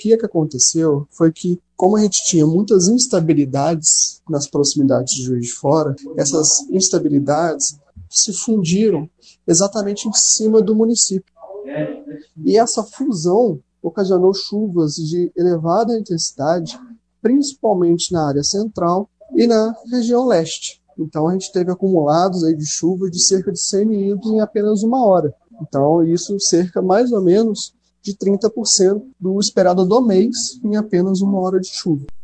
que aconteceu foi que, como a gente tinha muitas instabilidades nas proximidades de Juiz de Fora, essas instabilidades se fundiram exatamente em cima do município. E essa fusão ocasionou chuvas de elevada intensidade, principalmente na área central e na região leste. Então a gente teve acumulados aí de chuva de cerca de 100 milímetros em apenas uma hora. Então isso cerca mais ou menos de 30% do esperado do mês em apenas uma hora de chuva.